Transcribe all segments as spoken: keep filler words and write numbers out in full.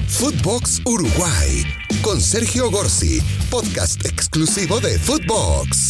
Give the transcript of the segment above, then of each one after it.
Footbox Uruguay con Sergio Gorsi, podcast exclusivo de Footbox.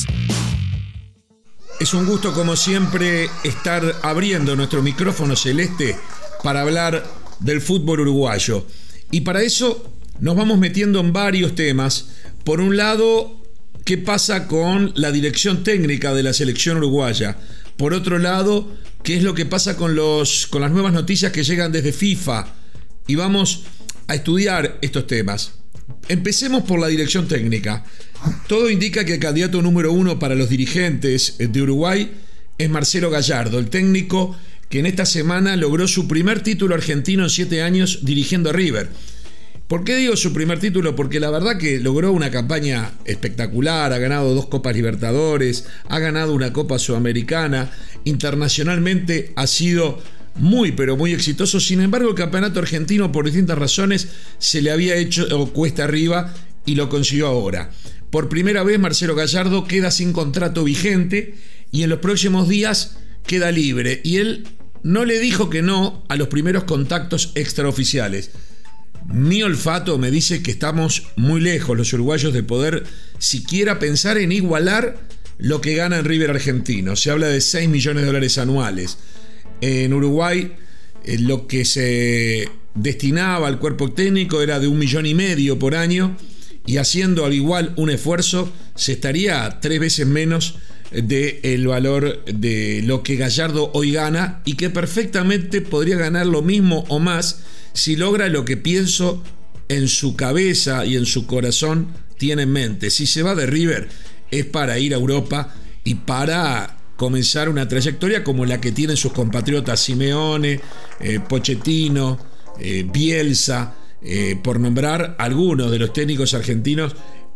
Es un gusto, como siempre, estar abriendo nuestro micrófono celeste para hablar del fútbol uruguayo. Y para eso nos vamos metiendo en varios temas. Por un lado, ¿qué pasa con la dirección técnica de la selección uruguaya? Por otro lado, ¿qué es lo que pasa con, los, con las nuevas noticias que llegan desde FIFA? Y vamos a estudiar estos temas. Empecemos por la dirección técnica. Todo indica que el candidato número uno para los dirigentes de Uruguay es Marcelo Gallardo, el técnico que en esta semana logró su primer título argentino en siete años dirigiendo a River. ¿Por qué digo su primer título? Porque la verdad que logró una campaña espectacular, ha ganado dos Copas Libertadores, ha ganado una Copa Sudamericana, internacionalmente ha sido muy pero muy exitoso. Sin embargo, el campeonato argentino, por distintas razones, se le había hecho cuesta arriba y lo consiguió ahora. Por primera vez, Marcelo Gallardo queda sin contrato vigente y en los próximos días queda libre. Y él no le dijo que no a los primeros contactos extraoficiales. Mi olfato me dice que estamos muy lejos los uruguayos de poder siquiera pensar en igualar lo que gana en River argentino. Se habla de seis millones de dólares anuales. En Uruguay eh, lo que se destinaba al cuerpo técnico era de un millón y medio por año, y haciendo al igual un esfuerzo se estaría tres veces menos del valor de lo que Gallardo hoy gana, y que perfectamente podría ganar lo mismo o más si logra lo que pienso en su cabeza y en su corazón tiene en mente. Si se va de River es para ir a Europa y para comenzar una trayectoria como la que tienen sus compatriotas Simeone, eh, Pochettino, eh, Bielsa, eh, por nombrar algunos de los técnicos argentinos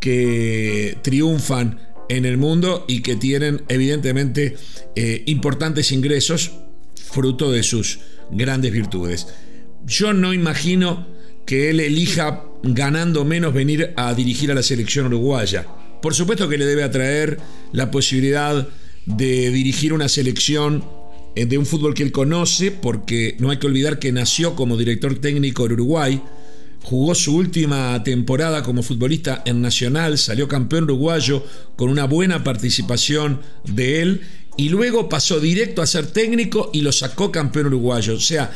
que triunfan en el mundo y que tienen evidentemente eh, importantes ingresos fruto de sus grandes virtudes. Yo no imagino que él elija, ganando menos, venir a dirigir a la selección uruguaya. Por supuesto que le debe atraer la posibilidad de dirigir una selección de un fútbol que él conoce, porque no hay que olvidar que nació como director técnico en Uruguay, jugó su última temporada como futbolista en Nacional, salió campeón uruguayo con una buena participación de él, y luego pasó directo a ser técnico y lo sacó campeón uruguayo. O sea,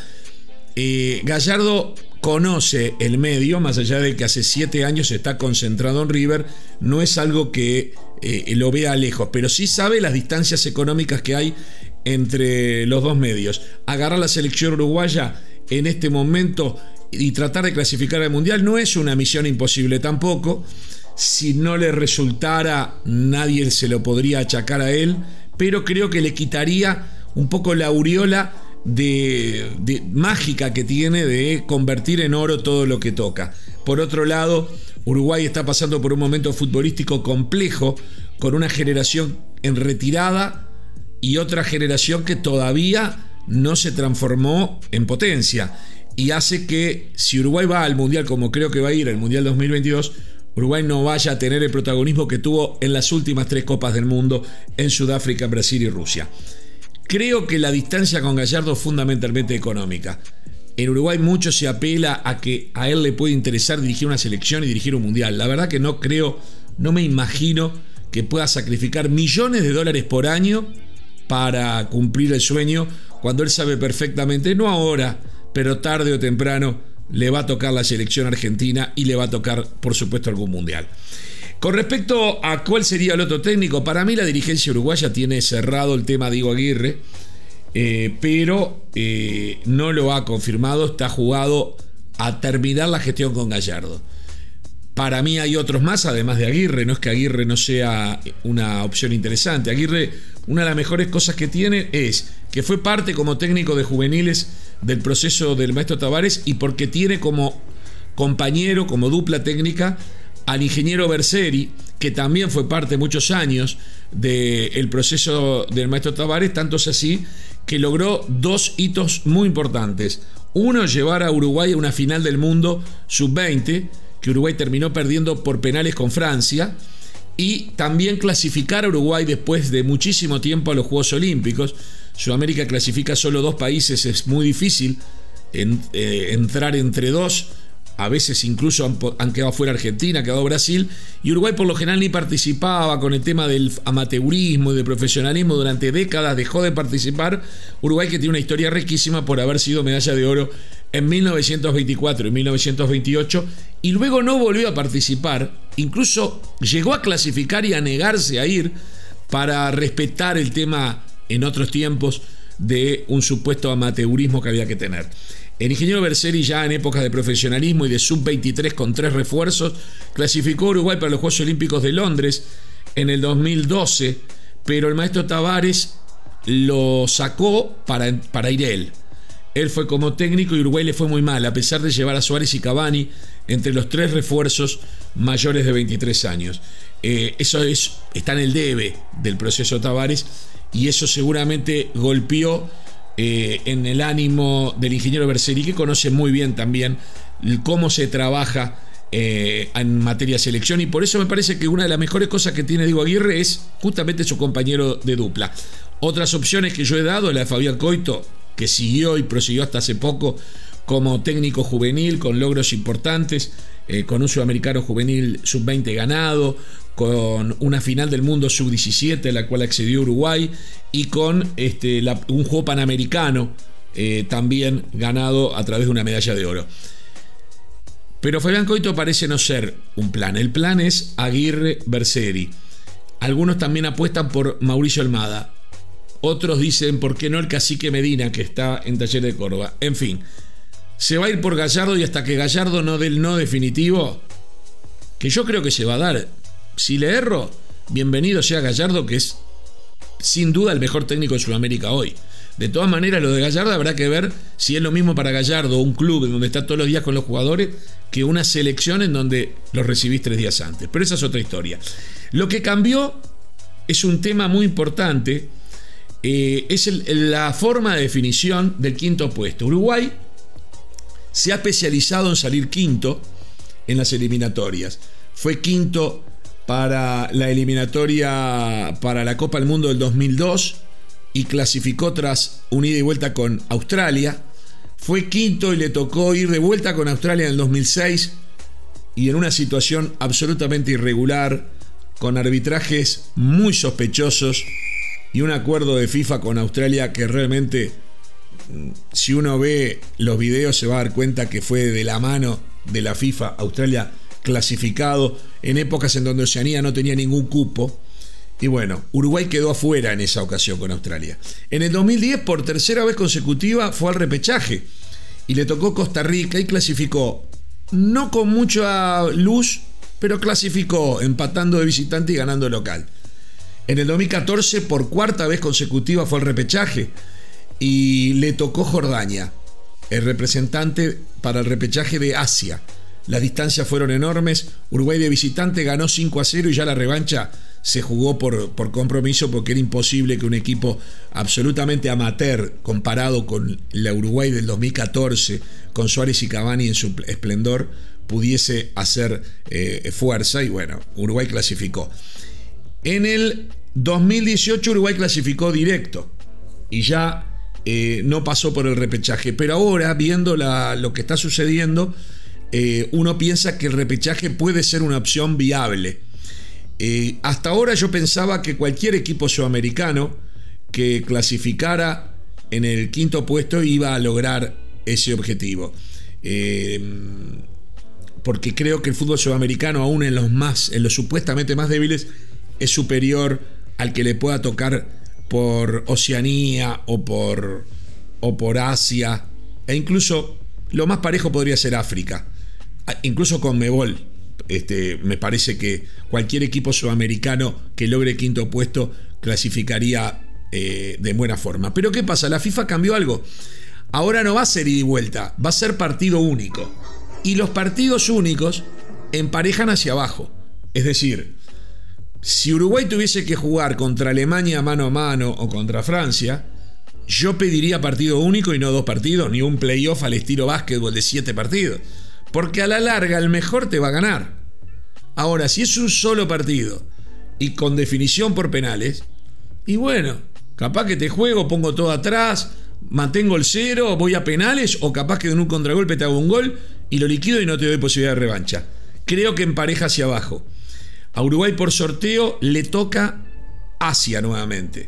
eh, Gallardo conoce el medio, más allá de que hace siete años está concentrado en River, no es algo que eh, lo vea lejos, pero sí sabe las distancias económicas que hay entre los dos medios. Agarrar la selección uruguaya en este momento y tratar de clasificar al Mundial no es una misión imposible tampoco. Si no le resultara, nadie se lo podría achacar a él, pero creo que le quitaría un poco la aureola De, de mágica que tiene de convertir en oro todo lo que toca. Por otro lado, Uruguay está pasando por un momento futbolístico complejo, con una generación en retirada y otra generación que todavía no se transformó en potencia, y hace que, si Uruguay va al Mundial, como creo que va a ir al Mundial dos mil veintidós, Uruguay no vaya a tener el protagonismo que tuvo en las últimas tres Copas del Mundo, en Sudáfrica, Brasil y Rusia. Creo que la distancia con Gallardo es fundamentalmente económica. En Uruguay mucho se apela a que a él le puede interesar dirigir una selección y dirigir un mundial. La verdad que no creo, no me imagino que pueda sacrificar millones de dólares por año para cumplir el sueño, cuando él sabe perfectamente, no ahora, pero tarde o temprano, le va a tocar la selección argentina y le va a tocar, por supuesto, algún mundial. Con respecto a cuál sería el otro técnico, para mí la dirigencia uruguaya tiene cerrado el tema Diego Aguirre, eh, pero eh, no lo ha confirmado, está jugado a terminar la gestión con Gallardo. Para mí hay otros más, además de Aguirre, no es que Aguirre no sea una opción interesante. Aguirre, una de las mejores cosas que tiene es que fue parte como técnico de juveniles del proceso del maestro Tavares, y porque tiene como compañero, como dupla técnica, al ingeniero Berseri, que también fue parte muchos años del proceso del maestro Tavares, tanto es así que logró dos hitos muy importantes. Uno, llevar a Uruguay a una final del mundo sub veinte, que Uruguay terminó perdiendo por penales con Francia, y también clasificar a Uruguay después de muchísimo tiempo a los Juegos Olímpicos. Sudamérica clasifica solo dos países, es muy difícil en, eh, entrar entre dos a veces incluso han, han quedado fuera Argentina, ha quedado Brasil, y Uruguay por lo general ni participaba con el tema del amateurismo y del profesionalismo. Durante décadas dejó de participar. Uruguay, que tiene una historia riquísima por haber sido medalla de oro en mil novecientos veinticuatro y mil novecientos veintiocho, y luego no volvió a participar, incluso llegó a clasificar y a negarse a ir para respetar el tema en otros tiempos de un supuesto amateurismo que había que tener. El ingeniero Berseri, ya en épocas de profesionalismo y de sub veintitrés con tres refuerzos, clasificó a Uruguay para los Juegos Olímpicos de Londres en el dos mil doce, pero el maestro Tavares lo sacó para, para ir él. Él fue como técnico y Uruguay le fue muy mal, a pesar de llevar a Suárez y Cavani entre los tres refuerzos mayores de veintitrés años. Eh, eso es, está en el debe del proceso Tavares, y eso seguramente golpeó eh, en el ánimo del ingeniero Berseri, que conoce muy bien también cómo se trabaja eh, en materia de selección, y por eso me parece que una de las mejores cosas que tiene Diego Aguirre es justamente su compañero de dupla. Otras opciones que yo he dado, la de Fabián Coito, que siguió y prosiguió hasta hace poco como técnico juvenil con logros importantes, eh, con un sudamericano juvenil sub veinte ganado, con una final del mundo sub diecisiete a la cual accedió Uruguay, y con este, la, un juego panamericano eh, también ganado a través de una medalla de oro. Pero Fabián Coito parece no ser un plan. El plan es Aguirre Berseri. Algunos también apuestan por Mauricio Almada. Otros dicen, ¿por qué no el Cacique Medina, que está en Talleres de Córdoba? En fin, se va a ir por Gallardo, y hasta que Gallardo no dé el no definitivo, que yo creo que se va a dar. Si le erro, bienvenido sea Gallardo, que es sin duda el mejor técnico de Sudamérica hoy. De todas maneras, lo de Gallardo habrá que ver si es lo mismo para Gallardo, un club en donde está todos los días con los jugadores, que una selección en donde los recibís tres días antes. Pero esa es otra historia. Lo que cambió es un tema muy importante. Eh, es el, la forma de definición del quinto puesto. Uruguay se ha especializado en salir quinto en las eliminatorias. Fue quinto para la eliminatoria para la Copa del Mundo del dos mil dos y clasificó tras un ida y vuelta con Australia. Fue quinto y le tocó ir de vuelta con Australia en el dos mil seis, y en una situación absolutamente irregular, con arbitrajes muy sospechosos y un acuerdo de FIFA con Australia que realmente, si uno ve los videos, se va a dar cuenta que fue de la mano de la FIFA. Australia clasificado en épocas en donde Oceanía no tenía ningún cupo. Y bueno, Uruguay quedó afuera en esa ocasión con Australia. En el dos mil diez, por tercera vez consecutiva, fue al repechaje y le tocó Costa Rica y clasificó. No con mucha luz, pero clasificó, empatando de visitante y ganando local. En el dos mil catorce, por cuarta vez consecutiva, fue al repechaje y le tocó Jordania, el representante para el repechaje de Asia. Las distancias fueron enormes. Uruguay de visitante ganó cinco a cero y ya la revancha se jugó por, por compromiso, porque era imposible que un equipo absolutamente amateur, comparado con la Uruguay del dos mil catorce, con Suárez y Cavani en su esplendor, pudiese hacer eh, fuerza. Y bueno, Uruguay clasificó. En el dos mil dieciocho Uruguay clasificó directo y ya eh, no pasó por el repechaje. Pero ahora, viendo la, lo que está sucediendo, eh, uno piensa que el repechaje puede ser una opción viable. Eh, hasta ahora yo pensaba que cualquier equipo sudamericano que clasificara en el quinto puesto iba a lograr ese objetivo. Eh, porque creo que el fútbol sudamericano, aún en los más, en los supuestamente más débiles, es superior al que le pueda tocar por Oceanía o por, o por Asia, e incluso lo más parejo podría ser África, incluso con Conmebol. Este, me parece que cualquier equipo sudamericano que logre quinto puesto clasificaría eh, de buena forma. Pero ¿qué pasa? La FIFA cambió algo. Ahora no va a ser ida y vuelta, va a ser partido único. Y los partidos únicos emparejan hacia abajo. Es decir, si Uruguay tuviese que jugar contra Alemania mano a mano o contra Francia, yo pediría partido único y no dos partidos, ni un playoff al estilo básquetbol de siete partidos. Porque a la larga el mejor te va a ganar. Ahora, si es un solo partido y con definición por penales, y bueno, capaz que te juego, pongo todo atrás, mantengo el cero, voy a penales, o capaz que en un contragolpe te hago un gol y lo liquido y no te doy posibilidad de revancha. Creo que empareja hacia abajo. A Uruguay por sorteo le toca Asia nuevamente.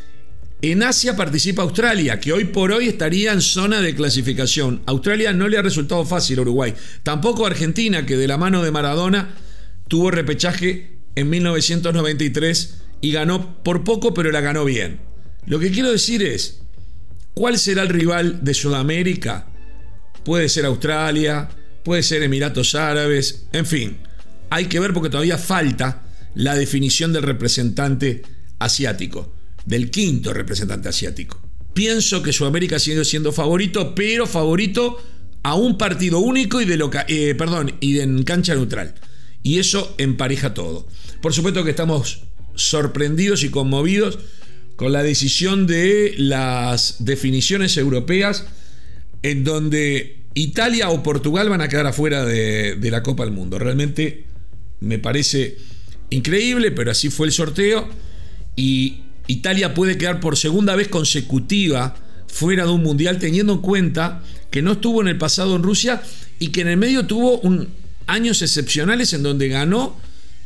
En Asia participa Australia, que hoy por hoy estaría en zona de clasificación. Australia no le ha resultado fácil a Uruguay. Tampoco a Argentina, que de la mano de Maradona tuvo repechaje en mil novecientos noventa y tres y ganó por poco, pero la ganó bien. Lo que quiero decir es, ¿cuál será el rival de Sudamérica? Puede ser Australia, puede ser Emiratos Árabes, en fin. Hay que ver porque todavía falta la definición del representante asiático, del quinto representante asiático. Pienso que Sudamérica sigue siendo favorito, pero favorito a un partido único y de loca, eh, perdón, y de, en cancha neutral. Y eso empareja todo. Por supuesto que estamos sorprendidos y conmovidos con la decisión de las definiciones europeas, en donde Italia o Portugal van a quedar afuera de, de la Copa del Mundo. Realmente me parece increíble, pero así fue el sorteo. Y Italia puede quedar por segunda vez consecutiva fuera de un mundial, teniendo en cuenta que no estuvo en el pasado en Rusia y que en el medio tuvo un, años excepcionales en donde ganó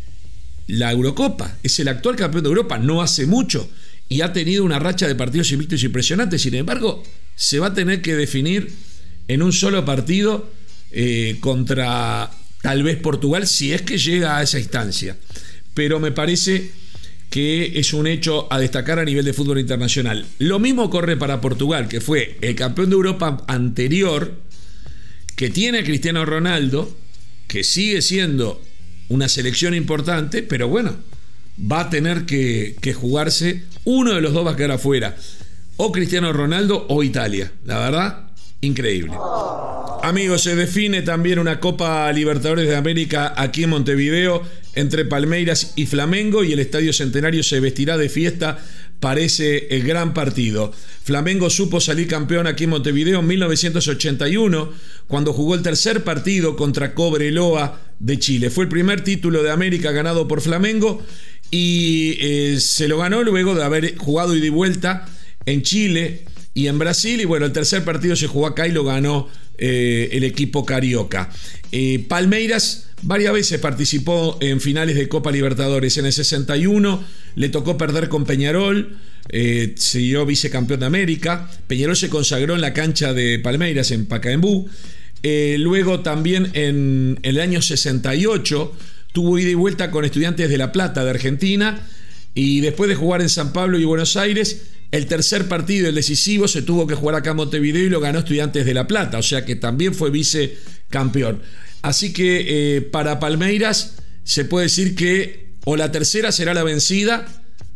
la Eurocopa. Es el actual campeón de Europa, no hace mucho, y ha tenido una racha de partidos invictos impresionantes. Sin embargo, se va a tener que definir en un solo partido eh, contra tal vez Portugal, si es que llega a esa instancia. Pero me parece que es un hecho a destacar a nivel de fútbol internacional. Lo mismo corre para Portugal, que fue el campeón de Europa anterior, que tiene a Cristiano Ronaldo, que sigue siendo una selección importante, pero bueno, va a tener que, que jugarse, uno de los dos va a quedar afuera, o Cristiano Ronaldo o Italia. La verdad, increíble. Amigos, se define también una Copa Libertadores de América aquí en Montevideo entre Palmeiras y Flamengo, y el Estadio Centenario se vestirá de fiesta para ese gran partido. Flamengo supo salir campeón aquí en Montevideo en mil novecientos ochenta y uno, cuando jugó el tercer partido contra Cobreloa de Chile. Fue el primer título de América ganado por Flamengo y eh, se lo ganó luego de haber jugado ida y vuelta en Chile y en Brasil. Y bueno, el tercer partido se jugó acá y lo ganó eh, el equipo carioca. Eh, Palmeiras varias veces participó en finales de Copa Libertadores. En el sesenta y uno le tocó perder con Peñarol, eh, se dio vicecampeón de América. Peñarol se consagró en la cancha de Palmeiras en Pacaembu. Eh, luego también en, en el año sesenta y ocho tuvo ida y vuelta con Estudiantes de La Plata de Argentina, y después de jugar en San Pablo y Buenos Aires, el tercer partido, el decisivo, se tuvo que jugar acá en Montevideo y lo ganó Estudiantes de La Plata, o sea que también fue vicecampeón. Así que eh, para Palmeiras se puede decir que o la tercera será la vencida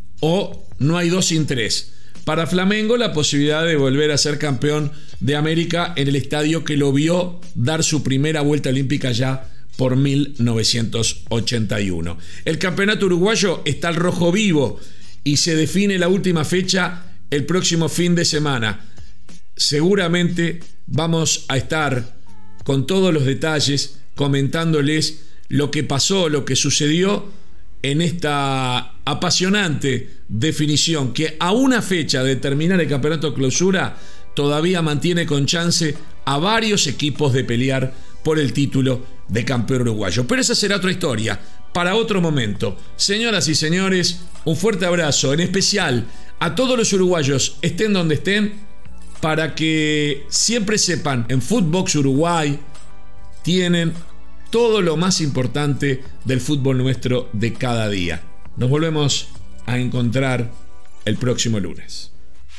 o no hay dos sin tres. Para Flamengo, la posibilidad de volver a ser campeón de América en el estadio que lo vio dar su primera vuelta olímpica ya por mil novecientos ochenta y uno. El campeonato uruguayo está al rojo vivo y se define la última fecha el próximo fin de semana. Seguramente vamos a estar con todos los detalles comentándoles lo que pasó, lo que sucedió en esta apasionante definición que a una fecha de terminar el campeonato clausura todavía mantiene con chance a varios equipos de pelear por el título de campeón uruguayo. Pero esa será otra historia para otro momento. Señoras y señores, un fuerte abrazo, en especial a todos los uruguayos, estén donde estén, para que siempre sepan, en Footbox Uruguay tienen todo lo más importante del fútbol nuestro de cada día. Nos volvemos a encontrar el próximo lunes.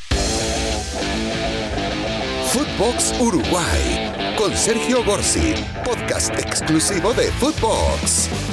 Footbox Uruguay con Sergio Gorsi, podcast exclusivo de Footbox.